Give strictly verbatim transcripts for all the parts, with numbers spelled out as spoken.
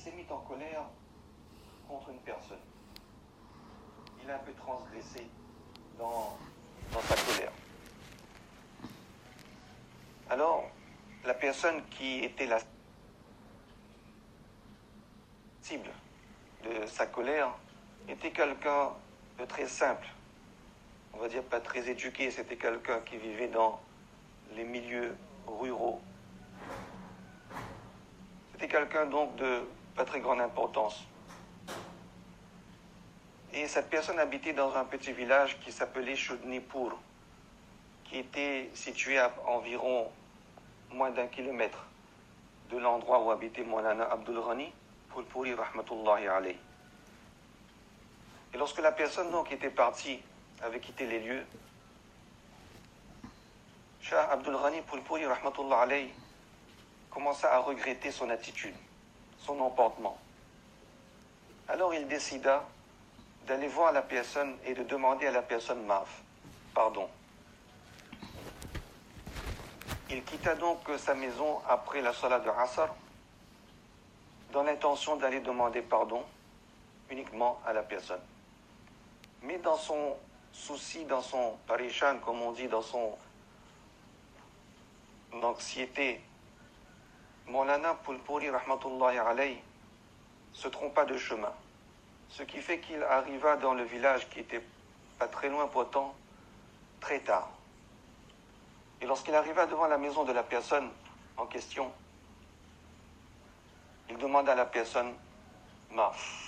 s'est mis en colère contre une personne. Il a un peu transgressé dans, dans sa colère. Alors, la personne qui était la cible de sa colère était quelqu'un de très simple, on va dire pas très éduqué, c'était quelqu'un qui vivait dans les milieux ruraux. C'était quelqu'un donc de pas très grande importance. Et cette personne habitait dans un petit village qui s'appelait Choudnipur, qui était situé à environ moins d'un kilomètre de l'endroit où habitait Maulana Abdul Ghani Phulpuri rahmatullahi alayhi. Et lorsque la personne donc était partie, avait quitté les lieux, Shah Abdul Ghani Phulpuri rahmatullahi alayhi commença à regretter son attitude, son emportement. Alors il décida d'aller voir la personne et de demander à la personne maf, pardon. Il quitta donc sa maison après la salat de Asr dans l'intention d'aller demander pardon uniquement à la personne. Mais dans son souci, dans son parishan, comme on dit, dans son anxiété, Maulana Phulpuri rahmatullahi alayhi se trompa de chemin. Ce qui fait qu'il arriva dans le village qui était pas très loin pourtant, très tard. Et lorsqu'il arriva devant la maison de la personne en question, il demanda à la personne « Ma, pardon ».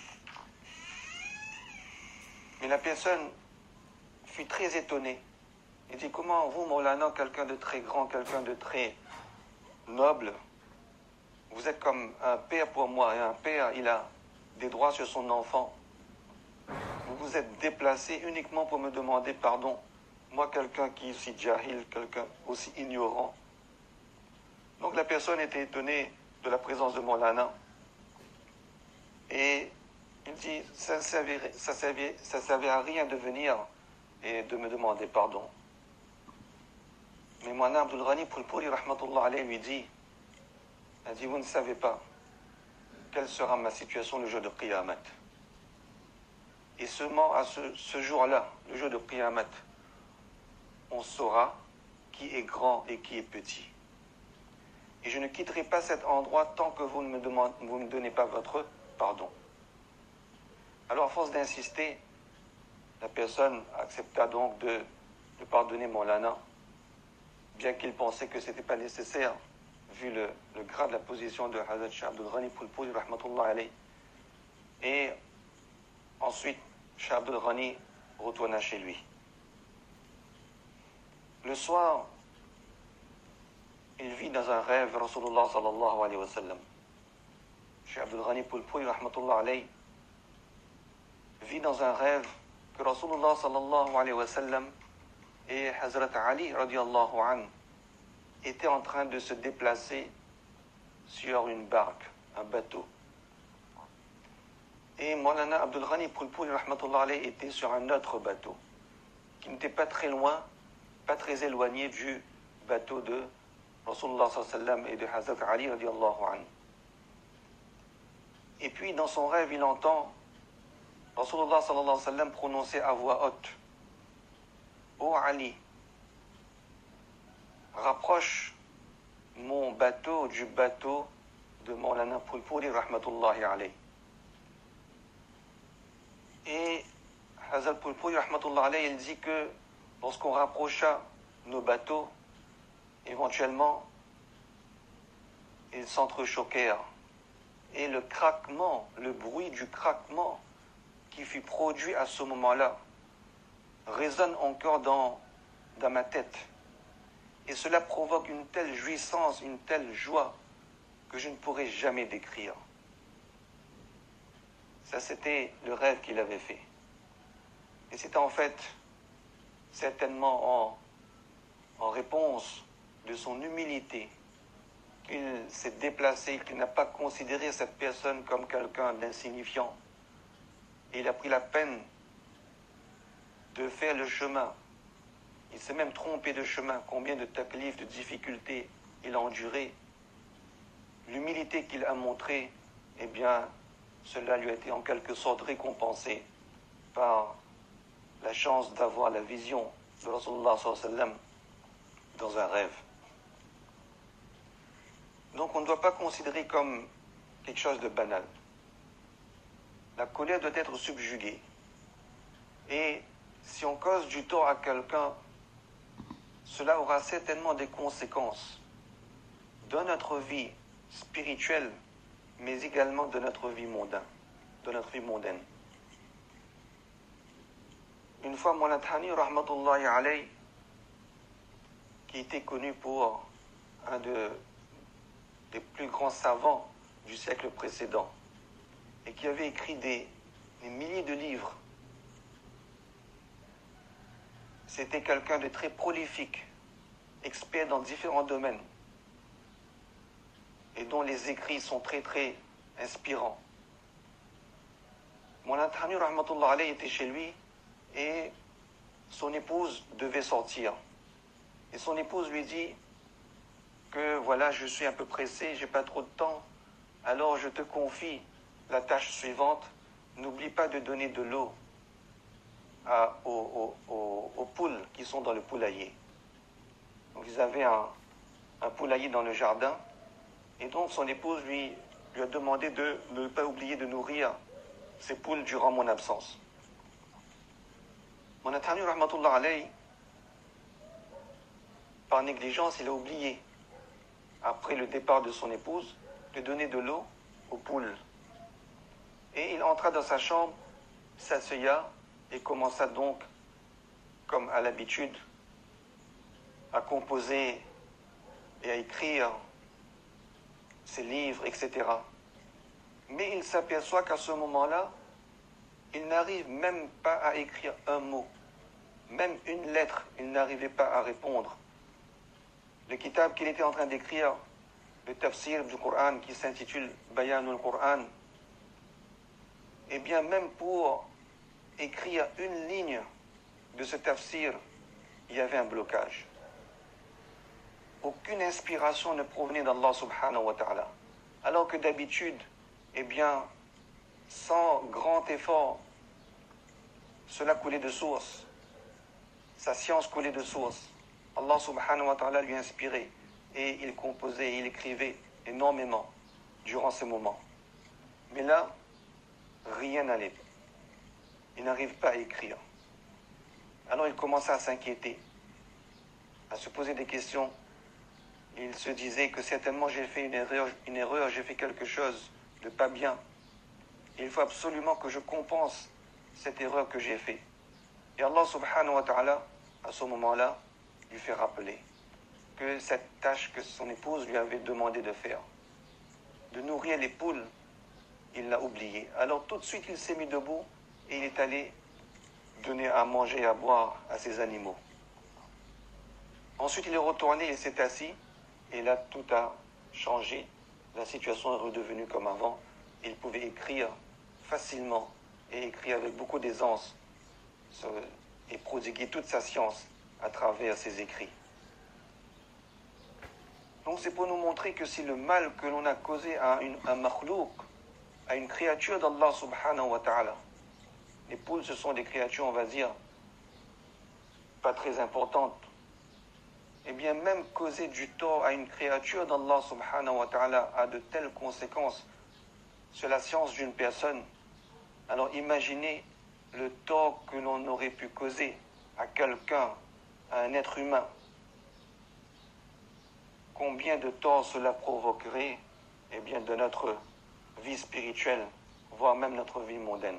Mais la personne fut très étonnée. Il dit « Comment vous, Maulana, quelqu'un de très grand, quelqu'un de très noble, vous êtes comme un père pour moi, et un père, il a des droits sur son enfant. Vous vous êtes déplacé uniquement pour me demander pardon. Moi, quelqu'un qui est aussi jahil, quelqu'un aussi ignorant. » Donc la personne était étonnée de la présence de Maulana. Et il dit, ça ne servait, ça servait, ça servait à rien de venir et de me demander pardon. Mais Maulana Abdul Ghani Phulpuri rahmatullah alayhi lui dit, elle dit, vous ne savez pas quelle sera ma situation le jour de Qiyamat. Et seulement à ce, ce jour-là, le jour de Qiyamat, on saura qui est grand et qui est petit. Et je ne quitterai pas cet endroit tant que vous ne me, demandez, vous ne me donnez pas votre pardon. Alors, à force d'insister, la personne accepta donc de, de pardonner Maulana, bien qu'il pensait que ce n'était pas nécessaire, vu le, le grade de la position de Hazrat Shah Abdul Ghani Phulpuri rahmatullah alayhi. Et ensuite, Shah Abdul Ghani retourna chez lui. Le soir, il vit dans un rêve Rasulullah sallallahu alayhi wa sallam. Shah Abdul Ghani Phulpuri rahmatullah alayhi vit dans un rêve que Rasulullah sallallahu alayhi wa sallam et Hazrat Ali radiallahu anhu étaient en train de se déplacer sur une barque, un bateau. Et Maulana Abdul Ghani Phulpuri rahmatullah alayhi était sur un autre bateau, qui n'était pas très loin, pas très éloigné du bateau de Rasulullah sallallahu alayhi wa sallam et de Hazrat Ali radiallahu anhu. Et puis dans son rêve, il entend Rasulullah sallallahu alayhi wa sallam prononcer à voix haute, ô Ali, rapproche mon bateau du bateau de Maulana Phulpuri rahmatullahi alayhi. Et Hazrat Phulpuri rahmatullahi alayhi, il dit que lorsqu'on rapprocha nos bateaux, éventuellement, ils s'entrechoquèrent. Et le craquement, le bruit du craquement qui fut produit à ce moment-là résonne encore dans, dans ma tête. Et cela provoque une telle jouissance, une telle joie que je ne pourrai jamais décrire. Ça, c'était le rêve qu'il avait fait. Et c'était en fait certainement en, en réponse de son humilité qu'il s'est déplacé, qu'il n'a pas considéré cette personne comme quelqu'un d'insignifiant. Et il a pris la peine de faire le chemin. Il s'est même trompé de chemin. Combien de taklifs, de difficultés il a enduré. L'humilité qu'il a montrée eh bien, cela lui a été en quelque sorte récompensé par la chance d'avoir la vision de Rasulullah sallallahu alayhi wa sallam dans un rêve. Donc on ne doit pas considérer comme quelque chose de banal. La colère doit être subjuguée. Et si on cause du tort à quelqu'un, cela aura certainement des conséquences dans notre vie spirituelle, mais également de notre vie mondaine. De notre vie mondaine. Une fois, Mawlana Thani, rahmatullahi alayhi, qui était connu pour un de, des plus grands savants du siècle précédent, et qui avait écrit des, des milliers de livres. C'était quelqu'un de très prolifique, expert dans différents domaines, et dont les écrits sont très très inspirants. Mawlana Thani, rahmatullahi alayhi, était chez lui, et son épouse devait sortir. Et son épouse lui dit que voilà, je suis un peu pressé, j'ai pas trop de temps, alors je te confie la tâche suivante, n'oublie pas de donner de l'eau à, aux, aux, aux poules qui sont dans le poulailler. Donc ils avaient un, un poulailler dans le jardin, et donc son épouse lui, lui a demandé de ne pas oublier de nourrir ces poules durant mon absence. Mon Thani, rahmatullah alayhi, par négligence, il a oublié, après le départ de son épouse, de donner de l'eau aux poules. Et il entra dans sa chambre, s'asseya et commença donc, comme à l'habitude, à composer et à écrire ses livres, et cetera. Mais il s'aperçoit qu'à ce moment-là, il n'arrive même pas à écrire un mot, même une lettre, il n'arrivait pas à répondre. Le kitab qu'il était en train d'écrire, le tafsir du Coran qui s'intitule Bayanul Coran, eh bien même pour écrire une ligne de ce tafsir, il y avait un blocage. Aucune inspiration ne provenait d'Allah subhanahu wa ta'ala. Alors que d'habitude, eh bien, sans grand effort, cela coulait de source. Sa science coulait de source. Allah subhanahu wa ta'ala lui inspirait et il composait, il écrivait énormément durant ces moments. Mais là, rien n'allait. Il n'arrive pas à écrire. Alors il commença à s'inquiéter, à se poser des questions. Il se disait que certainement j'ai fait une erreur, une erreur, j'ai fait quelque chose de pas bien. Il faut absolument que je compense cette erreur que j'ai faite. Et Allah subhanahu wa ta'ala, à ce moment-là, lui fait rappeler que cette tâche que son épouse lui avait demandé de faire, de nourrir les poules, il l'a oubliée. Alors tout de suite, il s'est mis debout et il est allé donner à manger et à boire à ses animaux. Ensuite, il est retourné, il s'est assis et là, tout a changé. La situation est redevenue comme avant. Il pouvait écrire facilement et écrire avec beaucoup d'aisance et prodiguer toute sa science à travers ses écrits. Donc c'est pour nous montrer que si le mal que l'on a causé à une, un makhlouk, à une créature d'Allah subhanahu wa ta'ala, les poules ce sont des créatures, on va dire, pas très importantes, et bien même causer du tort à une créature d'Allah subhanahu wa ta'ala a de telles conséquences sur la science d'une personne, alors imaginez le tort que l'on aurait pu causer à quelqu'un, à un être humain. Combien de tort cela provoquerait, eh bien, de notre vie spirituelle, voire même notre vie mondaine.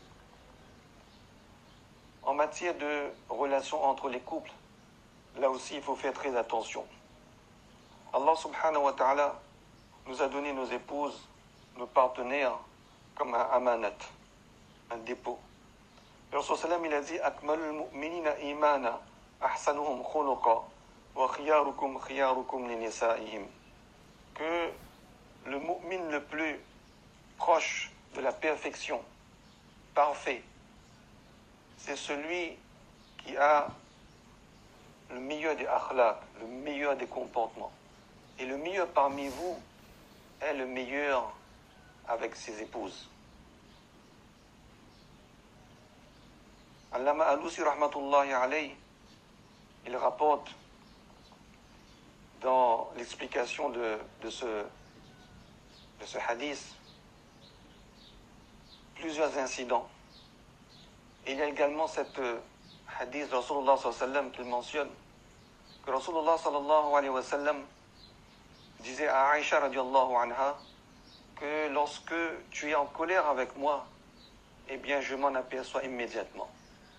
En matière de relations entre les couples, là aussi il faut faire très attention. Allah subhanahu wa ta'ala nous a donné nos épouses, nos partenaires, comme un amanat, un dépôt. Le Rasul sallam il a dit akmalul mu'minina imana ahsanuhum khuluqa wa khiyarukum khiyarukum li nisa'ihim, que le mu'min le plus proche de la perfection, parfait, c'est celui qui a le meilleur des akhlaq, le meilleur des comportements. Et le meilleur parmi vous est le meilleur avec ses épouses. Allama Alousi rahmatullahi alayhi, il rapporte dans l'explication de, de, ce, de ce hadith plusieurs incidents. Et il y a également cette hadith de Rasulullah sallallahu alayhi wa sallam qu'il mentionne, que Rasulullah sallallahu alayhi wa sallam disait à Aïcha radiallahu anha que lorsque tu es en colère avec moi, eh bien je m'en aperçois immédiatement.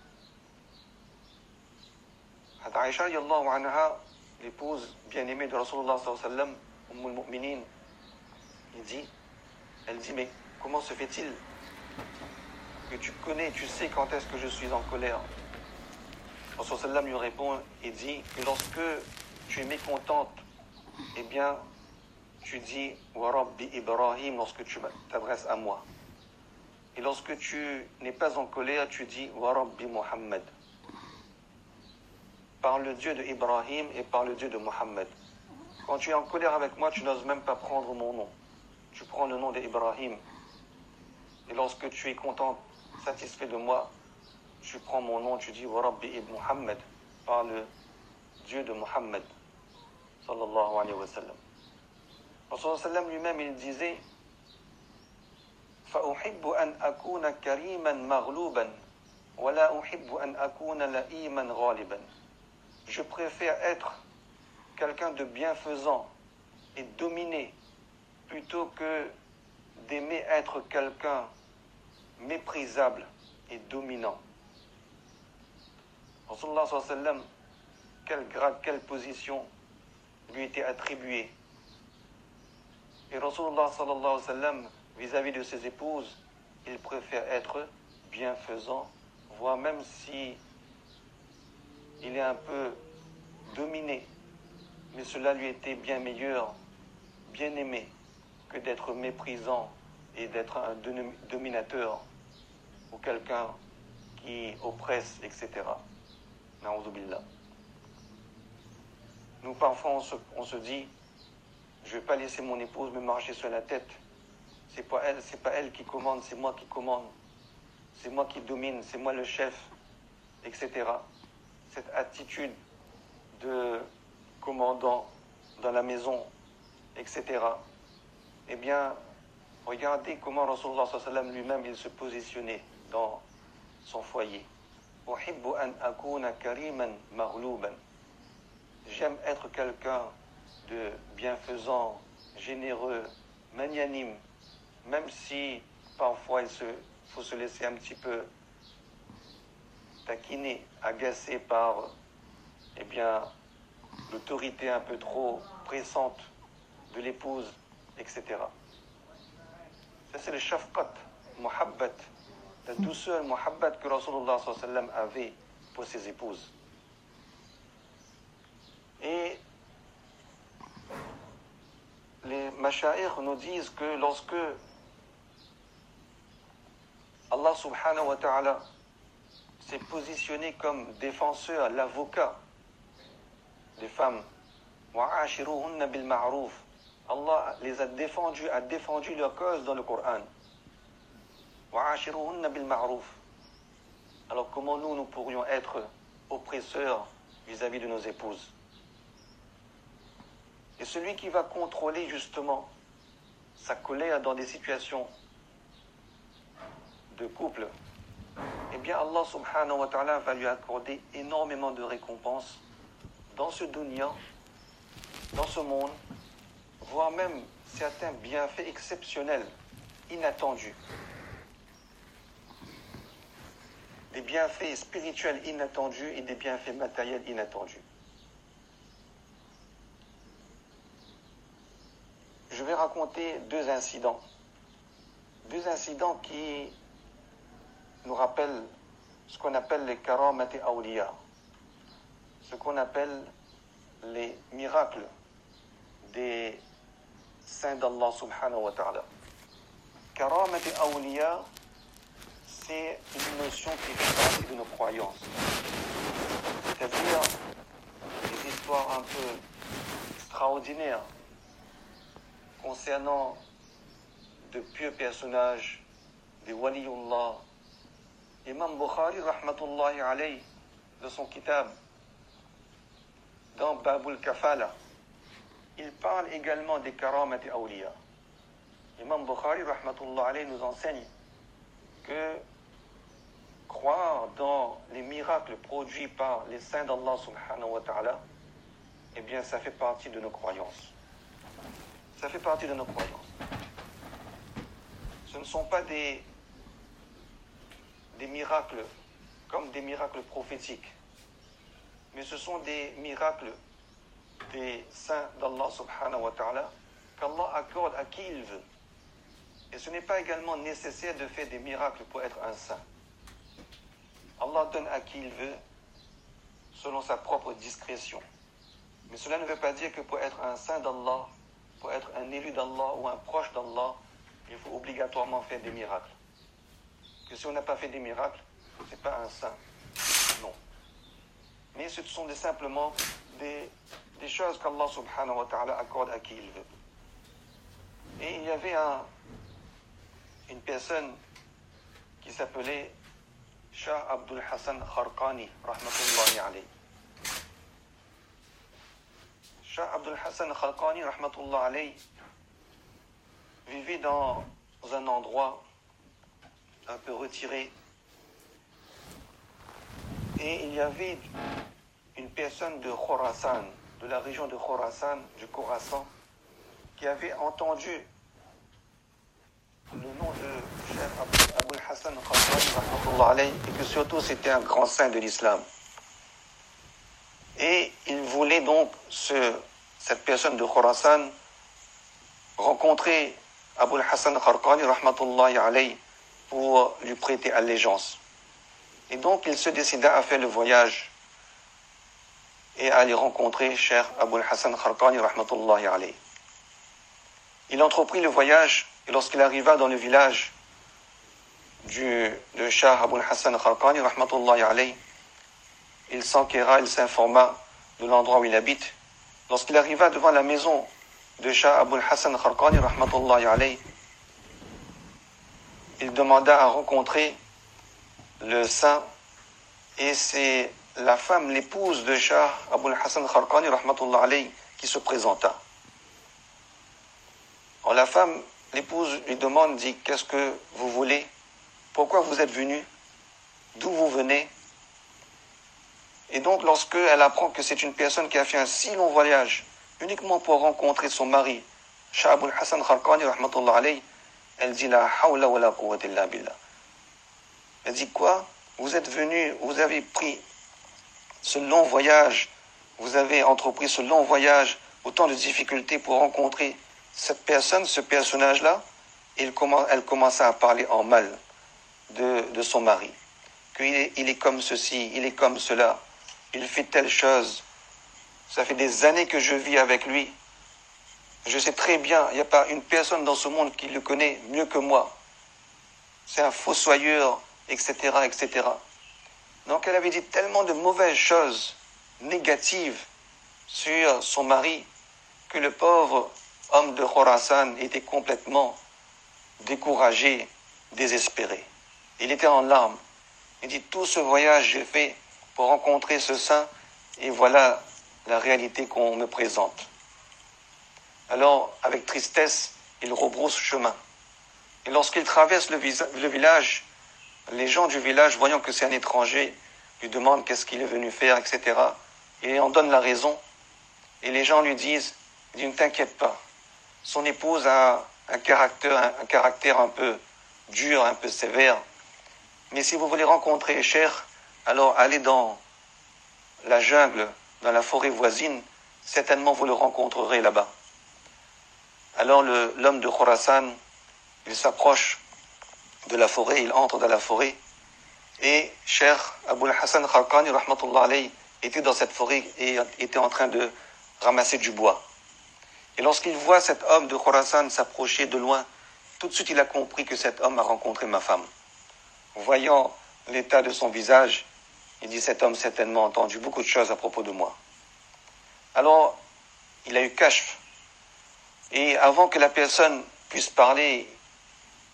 Aïcha radiallahu anha, l'épouse bien-aimée de Rasulullah sallallahu alayhi wa sallam, Umm al-Mu'minin, il dit, elle dit, mais comment se fait-il que tu connais, tu sais quand est-ce que je suis en colère? Rasulullah sallallahu alayhi wa sallam lui répond et dit que lorsque tu es mécontente, eh bien, tu dis « Wa Rabbi Ibrahim » lorsque tu t'adresses à moi. Et lorsque tu n'es pas en colère, tu dis « Wa Rabbi Muhammad » par le Dieu de Ibrahim et par le Dieu de Muhammad. Quand tu es en colère avec moi, tu n'oses même pas prendre mon nom. Tu prends le nom d'Ibrahim. Et lorsque tu es content, satisfait de moi, tu prends mon nom, tu dis « Wa Rabbi ibn Muhammad » par le Dieu de Muhammad. Sallallahu alayhi wa sallam. Rasulullah sallam lui-même, il disait فَأُحِبُّ أَنْ أَكُونَ كَرِيمًا مَغْلُوبًا وَلَا أُحِبُّ أَنْ أَكُونَ لَئِيمًا غَالِبًا. Je préfère être quelqu'un de bienfaisant et dominé plutôt que d'aimer être quelqu'un méprisable et dominant. Rasulullah sallallahu alayhi wa sallam, quel grade, quelle position lui était attribuée. Et Rasulullah sallallahu alayhi wa sallam, vis-à-vis de ses épouses, il préfère être bienfaisant, voire même si il est un peu dominé, mais cela lui était bien meilleur, bien aimé, que d'être méprisant et d'être un dominateur ou quelqu'un qui oppresse, et cetera. Na'oudhu billah. Nous, parfois, on se, on se dit, je ne vais pas laisser mon épouse me marcher sur la tête. C'est pas elle, c'est pas elle qui commande, c'est moi qui commande. C'est moi qui domine, c'est moi le chef, et cetera. Cette attitude de commandant dans la maison, et cetera. Eh bien, regardez comment Rasulullah sallallahu alayhi wa sallam lui-même, il se positionnait dans son foyer. أُحِبُّ أَنْ أَكُونَ كَرِيمًا مَغْلُوبًا. J'aime être quelqu'un de bienfaisant, généreux, magnanime, même si parfois il se, faut se laisser un petit peu taquiner, agacer par eh bien, l'autorité un peu trop pressante de l'épouse, et cetera. Ça c'est le shafqat, muhabbat, la douceur, muhabbat que Rasulullah sallallahu alayhi wa sallam avait pour ses épouses. Et les mashayikh nous disent que lorsque Allah subhanahu wa ta'ala s'est positionné comme défenseur, l'avocat des femmes, wa'ashiruhunna bil ma'ruf, Allah les a défendus, a défendu leur cause dans le Coran. Wa'ashiruhunna bil ma'ruf. Alors comment nous, nous pourrions être oppresseurs vis-à-vis de nos épouses? Et celui qui va contrôler justement sa colère dans des situations de couple, eh bien Allah subhanahu wa ta'ala va lui accorder énormément de récompenses dans ce dunya, dans ce monde, voire même certains bienfaits exceptionnels, inattendus. Des bienfaits spirituels inattendus et des bienfaits matériels inattendus. Je vais raconter deux incidents. Deux incidents qui nous rappellent ce qu'on appelle les karamati awliya, ce qu'on appelle les miracles des saints d'Allah subhanahu wa ta'ala. Karamati awliya, c'est une notion qui fait partie de nos croyances. C'est-à-dire des histoires un peu extraordinaires concernant de pieux personnages, des waliullah. Imam Bukhari, rahmatullahi alayhi, de son kitab, dans Babul Kafala, il parle également des karamat et awliya. Imam Bukhari, rahmatullahi alayhi, nous enseigne que croire dans les miracles produits par les saints d'Allah subhanahu wa ta'ala, eh bien, ça fait partie de nos croyances. Ça fait partie de nos croyances. Ce ne sont pas des, des miracles comme des miracles prophétiques, mais ce sont des miracles des saints d'Allah subhanahu wa ta'ala qu'Allah accorde à qui il veut. Et ce n'est pas également nécessaire de faire des miracles pour être un saint. Allah donne à qui il veut selon sa propre discrétion. Mais cela ne veut pas dire que pour être un saint d'Allah, pour être un élu d'Allah ou un proche d'Allah, il faut obligatoirement faire des miracles. Que si on n'a pas fait des miracles, ce n'est pas un saint. Non. Mais ce sont des, simplement des, des choses qu'Allah subhanahu wa ta'ala accorde à qui il veut. Et il y avait un, une personne qui s'appelait Shah Abdul Hassan Kharqani, rahmatullahi alayhi. Shah Abdul Hassan Kharqani, rahmatullahi alayhi, vivait dans un endroit un peu retiré. Et il y avait une personne de Khorasan, de la région de Khorasan, du Khorasan, qui avait entendu le nom de Cheikh Abul Hassan Kharqani, et que surtout c'était un grand saint de l'islam. Et il voulait donc, ce, cette personne de Khorasan, rencontrer Abul Hassan Kharqani rahmatullahi alayhi pour lui prêter allégeance. Et donc il se décida à faire le voyage et à aller rencontrer Cheikh Abul Hassan Kharqani rahmatullahi alayhi. Il entreprit le voyage et lorsqu'il arriva dans le village du, de Cheikh Abul Hassan Kharqani rahmatullahi alayhi, il s'enquéra, il s'informa de l'endroit où il habite. Lorsqu'il arriva devant la maison de Cheikh Abul Hassan Kharqani rahmatullahi alayhi, il demanda à rencontrer le saint et c'est la femme, l'épouse de Cheikh Abul Hassan Kharqani rahmatullahi alayhi qui se présenta. Alors la femme, l'épouse lui demande, dit, qu'est-ce que vous voulez? Pourquoi vous êtes venu? D'où vous venez? Et donc, lorsqu'elle apprend que c'est une personne qui a fait un si long voyage, uniquement pour rencontrer son mari, Cheikh Abul Hassan Kharqani rahmatullahi alayhi, elle dit, la hawla wa la quwwata illa billah. Elle dit, quoi? Vous êtes venu, vous avez pris ce long voyage, vous avez entrepris ce long voyage, autant de difficultés pour rencontrer cette personne, ce personnage-là, et elle commença à parler en mal de, de son mari. Qu'il est, il est comme ceci, il est comme cela, il fait telle chose. Ça fait des années que je vis avec lui. Je sais très bien, il n'y a pas une personne dans ce monde qui le connaît mieux que moi. C'est un fossoyeur, et cetera, et cetera. Donc elle avait dit tellement de mauvaises choses négatives sur son mari que le pauvre homme de Khorasan était complètement découragé, désespéré. Il était en larmes. Il dit, tout ce voyage j'ai fait pour rencontrer ce saint et voilà la réalité qu'on me présente. Alors, avec tristesse, il rebrousse chemin. Et lorsqu'il traverse le, le village, les gens du village, voyant que c'est un étranger, lui demandent qu'est-ce qu'il est venu faire, et cetera. Il en donne la raison. Et les gens lui disent, il dit, ne t'inquiète pas. Son épouse a un caractère, un, un caractère un peu dur, un peu sévère. Mais si vous voulez rencontrer Cheikh, alors allez dans la jungle, dans la forêt voisine, certainement vous le rencontrerez là-bas. Alors le, l'homme de Khorasan, il s'approche de la forêt, il entre dans la forêt, et Cheikh Abul Hassan Kharqani rahmatullah alayhi était dans cette forêt et était en train de ramasser du bois. Et lorsqu'il voit cet homme de Khorasan s'approcher de loin, tout de suite il a compris que cet homme a rencontré ma femme. Voyant l'état de son visage, il dit, cet homme certainement entendu beaucoup de choses à propos de moi. Alors, il a eu kashf. Et avant que la personne puisse parler,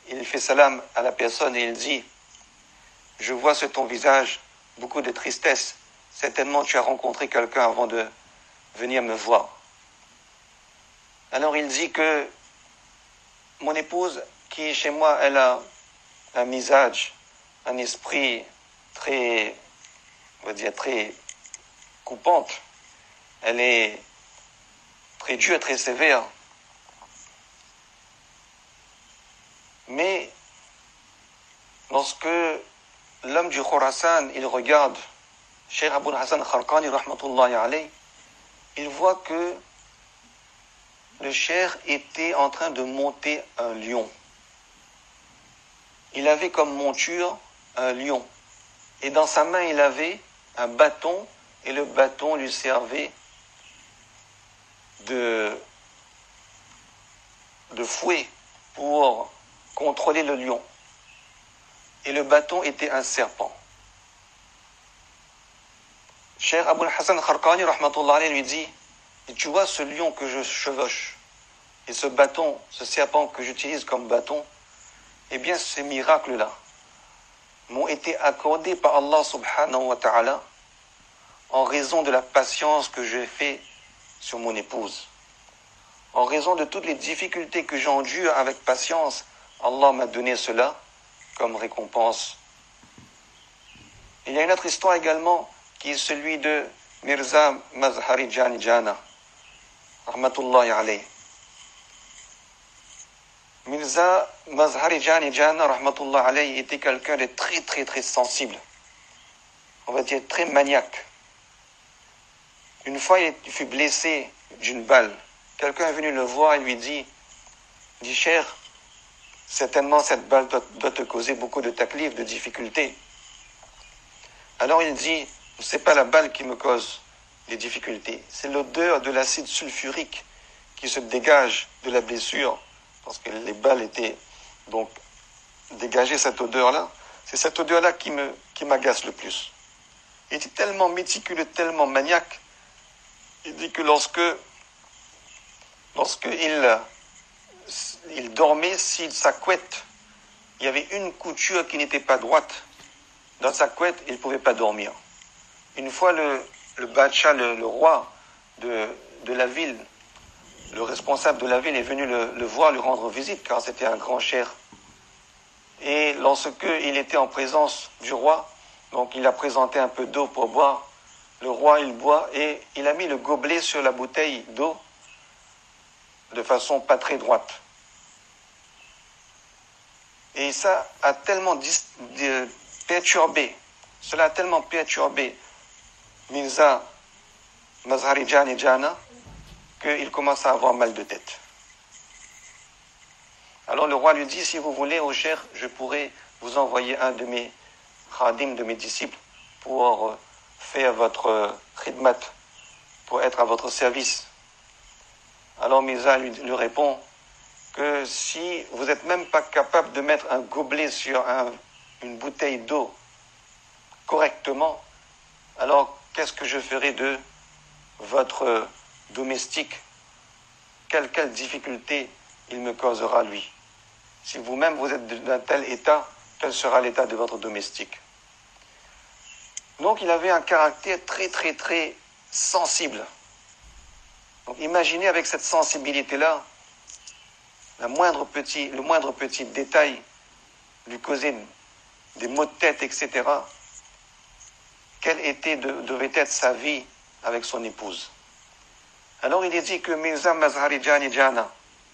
il fait salam à la personne et il dit « Je vois sur ton visage beaucoup de tristesse. Certainement tu as rencontré quelqu'un avant de venir me voir. » Alors il dit que mon épouse, qui est chez moi, elle a un misage, un esprit très, on va dire, très coupante. Elle est très dure, très sévère. Mais lorsque l'homme du Khurasan, il regarde Cheikh Abul Hassan Kharqani, rahmatullahi alayh, il voit que le cheikh était en train de monter un lion. Il avait comme monture un lion. Et dans sa main, il avait un bâton, et le bâton lui servait de, de fouet pour contrôler le lion. Et le bâton était un serpent. Cheikh Abul Hassan Kharqani, rahmatullah alayhi, lui dit « Et tu vois ce lion que je chevauche, et ce bâton, ce serpent que j'utilise comme bâton, eh bien ces miracles-là m'ont été accordés par Allah subhanahu wa ta'ala en raison de la patience que j'ai fait sur mon épouse. En raison de toutes les difficultés que j'endure avec patience, Allah m'a donné cela comme récompense. » Il y a une autre histoire également qui est celui de Mirza Mazhari Jani Jana, rahmatullahi alayh. Mirza Mazhari Jani Jana, rahmatullahi alayh, était quelqu'un de très très très sensible, on va dire très maniaque. Une fois, il fut blessé d'une balle. Quelqu'un est venu le voir et lui dit, dit « Cher, certainement cette balle doit, doit te causer beaucoup de taklif, de difficultés. » Alors il dit, c'est pas la balle qui me cause les difficultés, c'est l'odeur de l'acide sulfurique qui se dégage de la blessure, parce que les balles étaient donc dégagées cette odeur-là. C'est cette odeur-là qui me, qui m'agace le plus. Il était tellement méticuleux, tellement maniaque. Il dit que lorsque, lorsque il, il dormait, si sa couette, il y avait une couture qui n'était pas droite dans sa couette, il ne pouvait pas dormir. Une fois, le, le Bacha, le, le roi de, de la ville, le responsable de la ville est venu le, le voir, lui rendre visite, car c'était un grand cheikh. Et lorsqu'il était en présence du roi, donc il a présenté un peu d'eau pour boire. Le roi, il boit et il a mis le gobelet sur la bouteille d'eau de façon pas très droite. Et ça a tellement dis, de, perturbé, cela a tellement perturbé Mirza Mazhari Jani Jana qu'il commence à avoir mal de tête. Alors le roi lui dit, si vous voulez, ô cheikh, je pourrais vous envoyer un de mes khadim, de mes disciples, pour faire votre khidmat, pour être à votre service. Alors Mirza lui, lui répond que si vous n'êtes même pas capable de mettre un gobelet sur un, une bouteille d'eau correctement, alors qu'est-ce que je ferai de votre domestique? Quelle, quelle difficulté il me causera, lui? Si vous-même vous êtes d'un tel état, quel sera l'état de votre domestique? Donc il avait un caractère très très très sensible. Donc imaginez avec cette sensibilité-là, la moindre petit, le moindre petit détail lui causait des maux de tête, et cetera. Quelle était, de, devait être sa vie avec son épouse? Alors il est dit que Mirza Mazhari Jani Jana,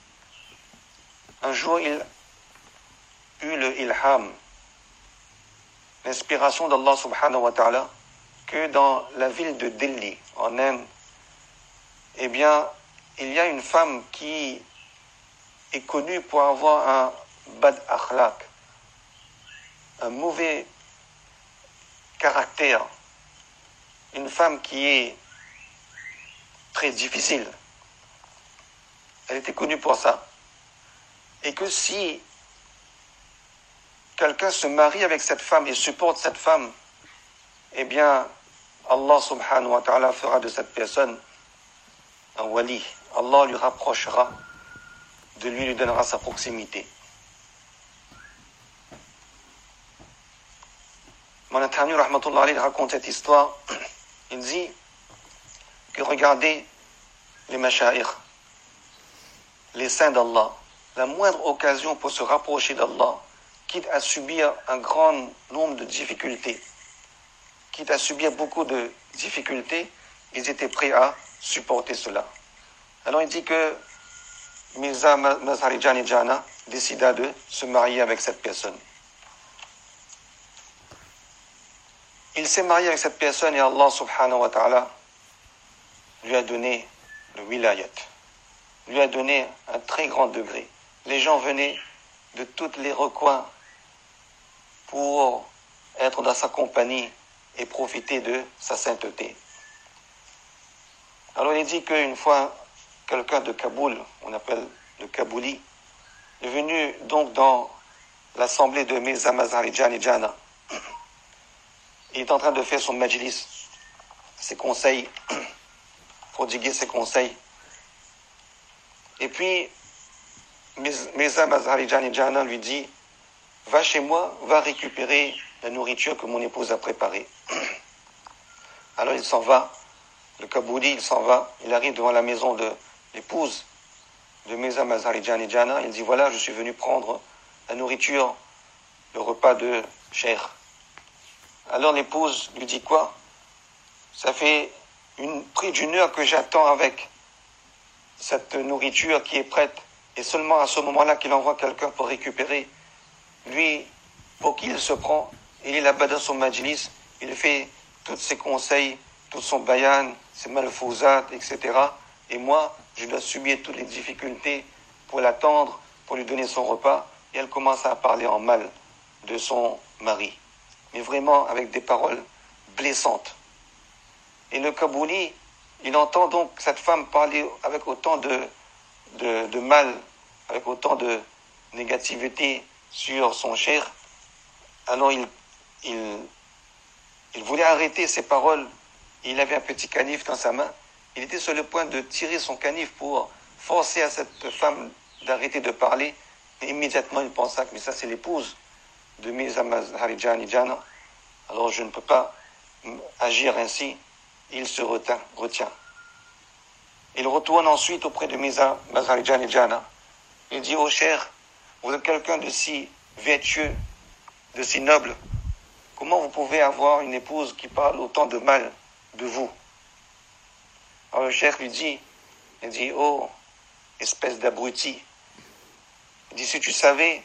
un jour il eut le ilham, l'inspiration d'Allah subhanahu wa ta'ala, que dans la ville de Delhi, en Inde, eh bien, il y a une femme qui est connue pour avoir un bad akhlaq, un mauvais caractère, une femme qui est très difficile. Elle était connue pour ça. Et que si quelqu'un se marie avec cette femme et supporte cette femme, eh bien, Allah subhanahu wa ta'ala fera de cette personne un wali. Allah lui rapprochera de lui, lui donnera sa proximité. Mon intervenu, rahmatullah alayhi, raconte cette histoire. Il dit que regardez les mashayikh, les saints d'Allah, la moindre occasion pour se rapprocher d'Allah, quitte à subir un grand nombre de difficultés, quitte à subir beaucoup de difficultés, ils étaient prêts à supporter cela. Alors il dit que Mirza Mazhar-e Jani Jana décida de se marier avec cette personne. Il s'est marié avec cette personne et Allah subhanahu wa ta'ala lui a donné le wilayat, lui a donné un très grand degré. Les gens venaient de tous les recoins pour être dans sa compagnie et profiter de sa sainteté. Alors il dit qu'une fois, quelqu'un de Kaboul, on appelle le Kabouli, est venu donc dans l'assemblée de Mirza Mazhar-e Jani Jana. Il est en train de faire son majlis, ses conseils, prodiguer ses conseils. Et puis, Mirza Mazhar-e Jani Jana lui dit, va chez moi, va récupérer la nourriture que mon épouse a préparée. Alors il s'en va, le Kabouli, il s'en va, il arrive devant la maison de l'épouse de Mirza Mazhar-e Jani Jana, il dit, voilà, je suis venu prendre la nourriture, le repas de Cheikh. Alors l'épouse lui dit quoi? Ça fait une, près d'une heure que j'attends avec cette nourriture qui est prête, et seulement à ce moment-là qu'il envoie quelqu'un pour récupérer. Lui, pour qui il se prend, il est là-bas dans son majlis, il fait tous ses conseils, tout son bayan, ses malfouzat, et cetera. Et moi, je dois subir toutes les difficultés pour l'attendre, pour lui donner son repas, et elle commence à parler en mal de son mari, mais vraiment avec des paroles blessantes. Et le Kabouli, il entend donc cette femme parler avec autant de, de, de mal, avec autant de négativité sur son cher. Alors il, il, il voulait arrêter ses paroles. Il avait un petit canif dans sa main. Il était sur le point de tirer son canif pour forcer à cette femme d'arrêter de parler. Et immédiatement, il pensa que mais ça, c'est l'épouse de Mirza Mazhar-e Jani Jana. Alors je ne peux pas agir ainsi. Il se retient. retient. Il retourne ensuite auprès de Mirza Mazhar-e Jani Jana. Il dit, oh cher, vous êtes quelqu'un de si vertueux, de si noble. Comment vous pouvez avoir une épouse qui parle autant de mal de vous? Alors le cheikh lui dit, il dit, oh, espèce d'abruti. Il dit, si tu savais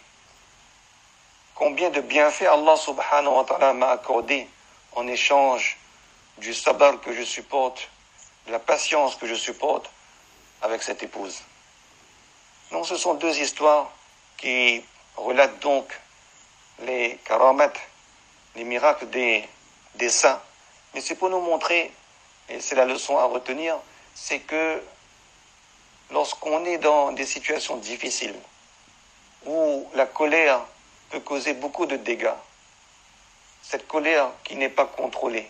combien de bienfaits Allah subhanahu wa ta'ala m'a accordé en échange du sabr que je supporte, de la patience que je supporte avec cette épouse. Non, ce sont deux histoires qui relatent donc les karamat, les miracles des, des saints. Mais c'est pour nous montrer, et c'est la leçon à retenir, c'est que lorsqu'on est dans des situations difficiles, où la colère peut causer beaucoup de dégâts, cette colère qui n'est pas contrôlée,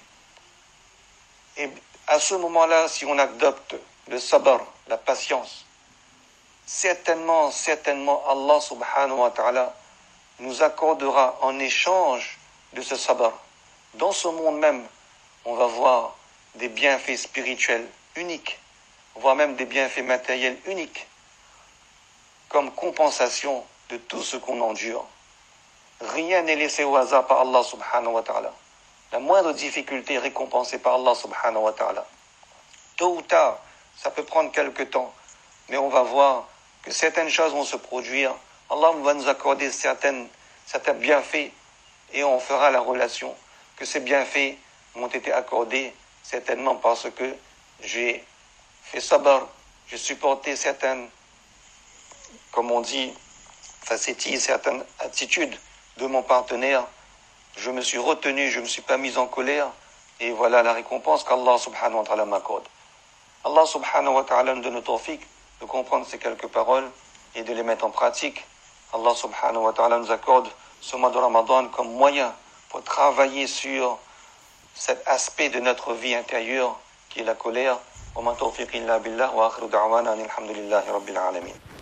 et à ce moment-là, si on adopte le sabr, la patience, certainement, certainement, Allah subhanahu wa ta'ala nous accordera en échange de ce sabr. Dans ce monde même, on va voir des bienfaits spirituels uniques, voire même des bienfaits matériels uniques, comme compensation de tout ce qu'on endure. Rien n'est laissé au hasard par Allah subhanahu wa ta'ala. La moindre difficulté est récompensée par Allah subhanahu wa ta'ala. Tôt ou tard, ça peut prendre quelque temps, mais on va voir que certaines choses vont se produire. Allah va nous accorder certaines, certains bienfaits et on fera la relation que ces bienfaits m'ont été accordés certainement parce que j'ai fait sabr, j'ai supporté certaines, comme on dit, facéties, certaines attitudes de mon partenaire. Je me suis retenu, je ne me suis pas mis en colère et voilà la récompense qu'Allah subhanahu wa ta'ala m'accorde. Allah subhanahu wa ta'ala nous donne le tawfiq de comprendre ces quelques paroles et de les mettre en pratique. Allah subhanahu wa ta'ala nous accorde ce mois de Ramadan comme moyen pour travailler sur cet aspect de notre vie intérieure qui est la colère. Wa ma tawfiq illa billah wa akhiru da'wana alhamdulillahi rabbil alamin.